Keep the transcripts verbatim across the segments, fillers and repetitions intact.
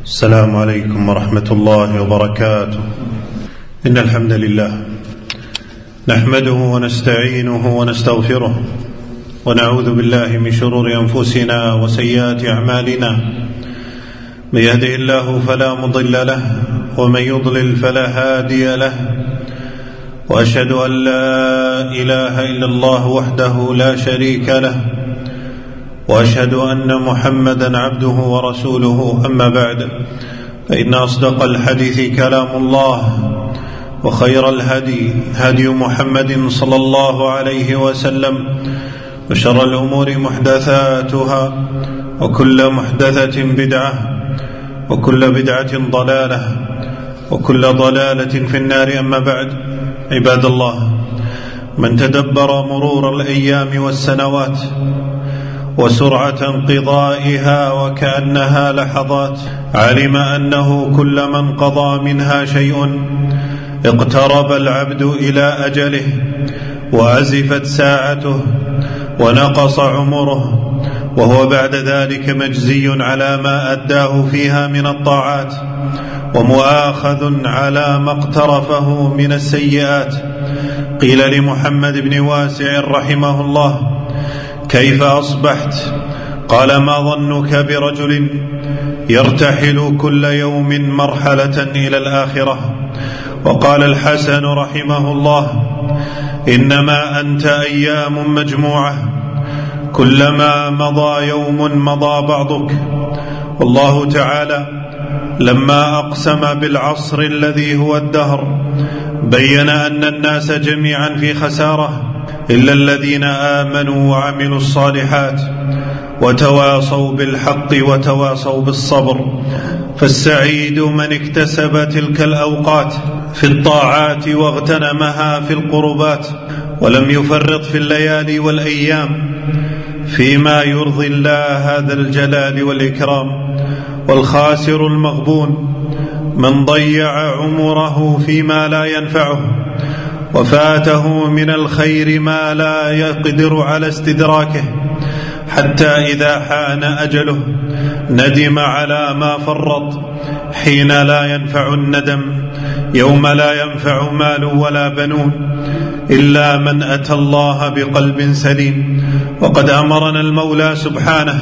السلام عليكم ورحمة الله وبركاته. إن الحمد لله نحمده ونستعينه ونستغفره ونعوذ بالله من شرور أنفسنا وسيئات أعمالنا، من يهده الله فلا مضل له ومن يضلل فلا هادي له، وأشهد أن لا إله إلا الله وحده لا شريك له، وأشهد أن محمدا عبده ورسوله. أما بعد، فإن أصدق الحديث كلام الله، وخير الهدي هدي محمد صلى الله عليه وسلم، وشر الأمور محدثاتها، وكل محدثة بدعة، وكل بدعة ضلالة، وكل ضلالة في النار. أما بعد، عباد الله، من تدبر مرور الأيام والسنوات وسرعة انقضائها وكأنها لحظات، علم أنه كلما انقضى منها شيء اقترب العبد إلى أجله، وأزفت ساعته، ونقص عمره، وهو بعد ذلك مجزي على ما أداه فيها من الطاعات، ومؤاخذ على ما اقترفه من السيئات. قيل لمحمد بن واسع رحمه الله: كيف أصبحت؟ قال: ما ظنك برجل يرتحل كل يوم مرحلة إلى الآخرة؟ وقال الحسن رحمه الله: إنما أنت أيام مجموعة، كلما مضى يوم مضى بعضك. والله تعالى لما أقسم بالعصر الذي هو الدهر بين أن الناس جميعا في خسارة إلا الذين آمنوا وعملوا الصالحات وتواصوا بالحق وتواصوا بالصبر. فالسعيد من اكتسب تلك الأوقات في الطاعات واغتنمها في القربات، ولم يفرط في الليالي والأيام فيما يرضي الله هذا الجلال والإكرام. والخاسر المغبون من ضيع عمره فيما لا ينفعه، وفاته من الخير ما لا يقدر على استدراكه، حتى إذا حان أجله ندم على ما فرط، حين لا ينفع الندم يوم لا ينفع مال ولا بنون إلا من أتى الله بقلب سليم. وقد أمرنا المولى سبحانه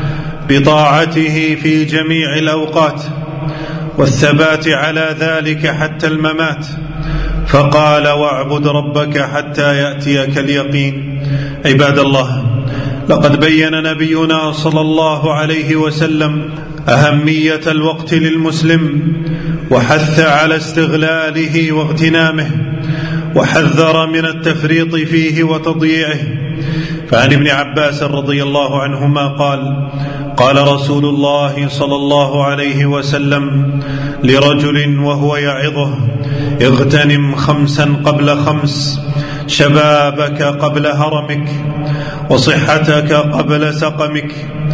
بطاعته في جميع الأوقات والثبات على ذلك حتى الممات، فقال: واعبد ربك حتى يأتيك اليقين. عباد الله، لقد بين نبينا صلى الله عليه وسلم أهمية الوقت للمسلم، وحث على استغلاله واغتنامه، وحذر من التفريط فيه وتضييعه. فعن ابن عباس رضي الله عنهما قال: قال رسول الله صلى الله عليه وسلم لرجل وهو يعظه: اغتنم خمسا قبل خمس، شبابك قبل هرمك، وصحتك قبل سقمك،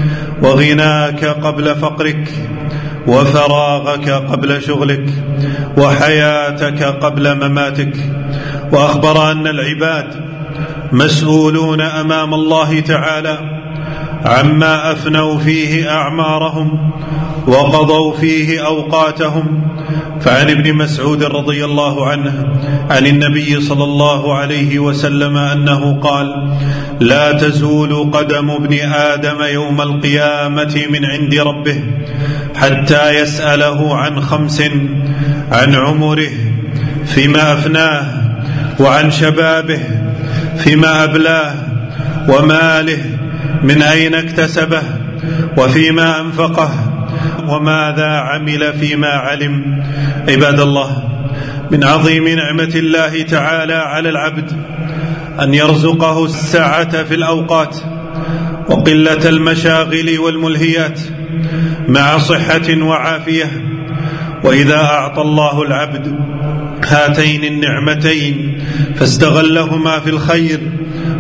وغناك قبل فقرك، وفراغك قبل شغلك، وحياتك قبل مماتك. وأخبر أن العباد مسؤولون أمام الله تعالى عما أفنوا فيه أعمارهم وقضوا فيه أوقاتهم. فعن ابن مسعود رضي الله عنه عن النبي صلى الله عليه وسلم أنه قال: لا تزول قدم ابن آدم يوم القيامة من عند ربه حتى يسأله عن خمس: عن عمره فيما أفناه، وعن شبابه فيما أبلاه، وماله من أين اكتسبه، وفيما أنفقه، وماذا عمل فيما علم. عباد الله، من عظيم نعمة الله تعالى على العبد أن يرزقه السعة في الأوقات وقلة المشاغل والملهيات مع صحة وعافية. وإذا أعطى الله العبد هاتين النعمتين فاستغلهما في الخير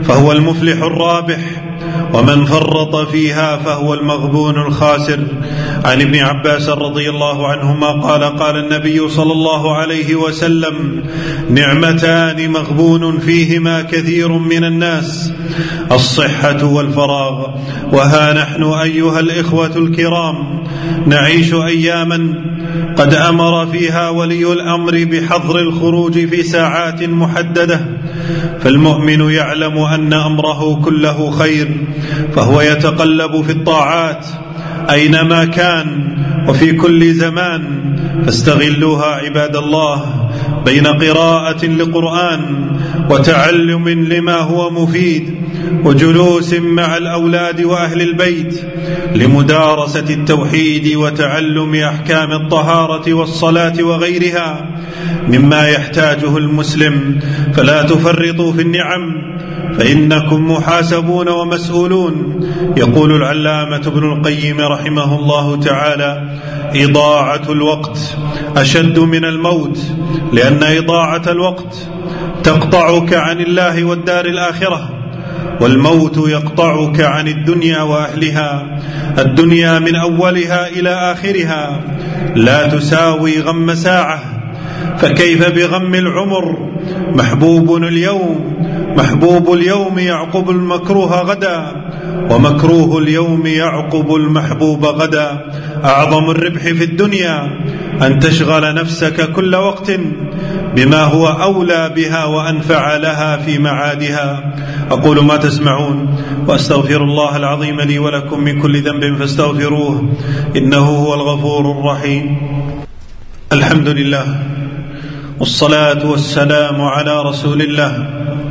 فهو المفلح الرابح، ومن فرط فيها فهو المغبون الخاسر. عن ابن عباس رضي الله عنهما قال قال النبي صلى الله عليه وسلم: نعمتان مغبون فيهما كثير من الناس، الصحة والفراغ. وها نحن أيها الإخوة الكرام نعيش أياما قد أمر فيها ولي الأمر بحظر الخروج في ساعات محددة، فالمؤمن يعلم أن أمره كله خير، فهو يتقلب في الطاعات أينما كان وفي كل زمان، فاستغلوها عباد الله بين قراءة لقرآن وتعلم لما هو مفيد وجلوس مع الأولاد وأهل البيت لمدارسة التوحيد وتعلم أحكام الطهارة والصلاة وغيرها مما يحتاجه المسلم. فلا تفرطوا في النعم فإنكم محاسبون ومسؤولون. يقول العلامة ابن القيم رحمه الله تعالى: إضاعة الوقت أشد من الموت، لأن إضاعة الوقت تقطعك عن الله والدار الآخرة، والموت يقطعك عن الدنيا وأهلها. الدنيا من أولها إلى آخرها لا تساوي غم ساعة، فكيف بغم العمر؟ محبوب اليوم محبوب اليوم يعقب المكروه غدا، ومكروه اليوم يعقب المحبوب غدا. أعظم الربح في الدنيا أن تشغل نفسك كل وقت بما هو أولى بها وأنفع لها في معادها. أقول ما تسمعون وأستغفر الله العظيم لي ولكم من كل ذنب فاستغفروه إنه هو الغفور الرحيم. الحمد لله والصلاة والسلام على رسول الله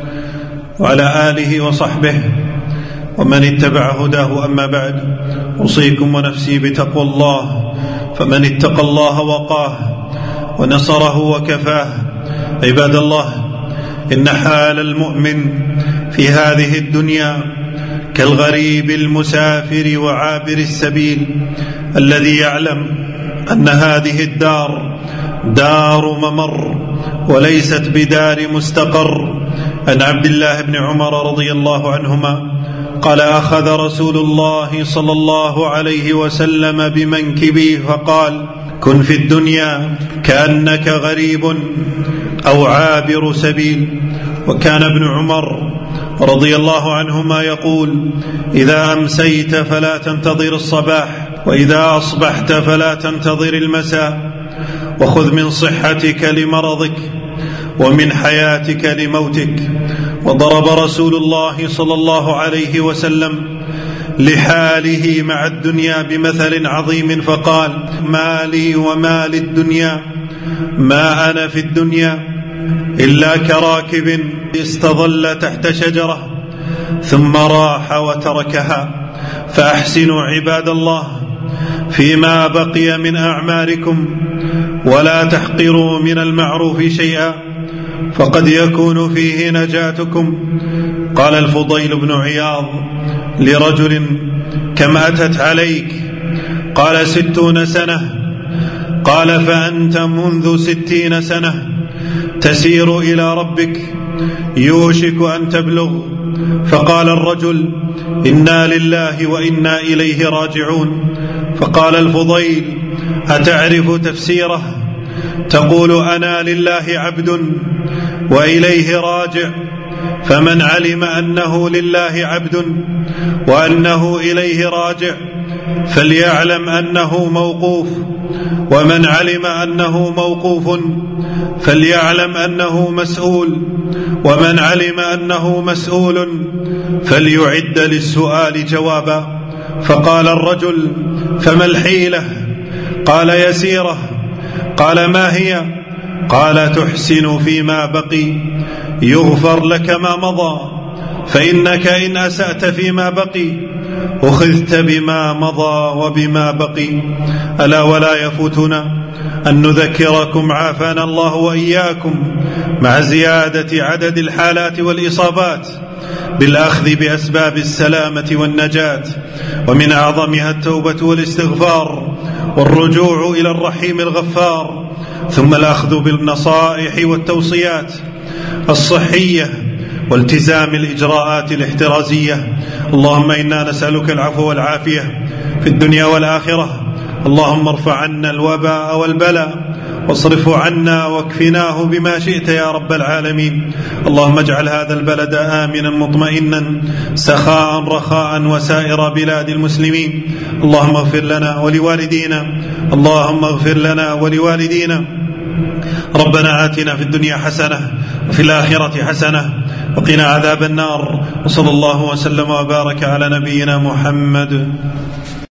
وعلى آله وصحبه ومن اتبع هداه. أما بعد، أوصيكم ونفسي بتقوى الله، فمن اتقى الله وقاه ونصره وكفاه. عباد الله، إن حال المؤمن في هذه الدنيا كالغريب المسافر وعابر السبيل الذي يعلم أن هذه الدار دار ممر وليست بدار مستقر. عن عبد الله بن عمر رضي الله عنهما قال: أخذ رسول الله صلى الله عليه وسلم بمنكبي فقال: كن في الدنيا كأنك غريب أو عابر سبيل. وكان ابن عمر رضي الله عنهما يقول: إذا أمسيت فلا تنتظر الصباح، وإذا أصبحت فلا تنتظر المساء، وخذ من صحتك لمرضك ومن حياتك لموتك. وضرب رسول الله صلى الله عليه وسلم لحاله مع الدنيا بمثل عظيم فقال: ما لي وما للدنيا، ما أنا في الدنيا إلا كراكب استظل تحت شجرة ثم راح وتركها. فأحسنوا عباد الله فيما بقي من أعماركم، ولا تحقروا من المعروف شيئا، فقد يكون فيه نجاتكم. قال الفضيل بن عياض لرجل: كم أتت عليك؟ قال: ستون سنة. قال: فأنت منذ ستين سنة تسير إلى ربك، يوشك أن تبلغ. فقال الرجل: إنا لله وإنا إليه راجعون. فقال الفضيل: أتعرف تفسيره؟ تقول: أنا لله عبد وإليه راجع، فمن علم أنه لله عبد وأنه إليه راجع فليعلم أنه موقوف، ومن علم أنه موقوف فليعلم أنه مسؤول، ومن علم أنه مسؤول فليعد للسؤال جوابا. فقال الرجل: فما الحيلة؟ قال: يسيرة. قال: ما هي؟ قال: تحسن فيما بقي يغفر لك ما مضى، فإنك إن أسأت فيما بقي أخذت بما مضى وبما بقي. ألا ولا يفوتنا أن نذكركم عافانا الله وإياكم مع زيادة عدد الحالات والإصابات بالأخذ بأسباب السلامة والنجاة، ومن أعظمها التوبة والاستغفار والرجوع إلى الرحيم الغفار، ثم الأخذ بالنصائح والتوصيات الصحية والتزام الإجراءات الاحترازية. اللهم إنا نسألك العفو والعافية في الدنيا والآخرة. اللهم ارفع عنا الوباء والبلاء واصرفه عنا واكفناه بما شئت يا رب العالمين. اللهم اجعل هذا البلد آمنا مطمئنا سخاء رخاء وسائر بلاد المسلمين. اللهم اغفر لنا ولوالدينا اللهم اغفر لنا ولوالدينا. ربنا آتنا في الدنيا حسنة وفي الآخرة حسنة وقنا عذاب النار. وصلى الله وسلم وبارك على نبينا محمد.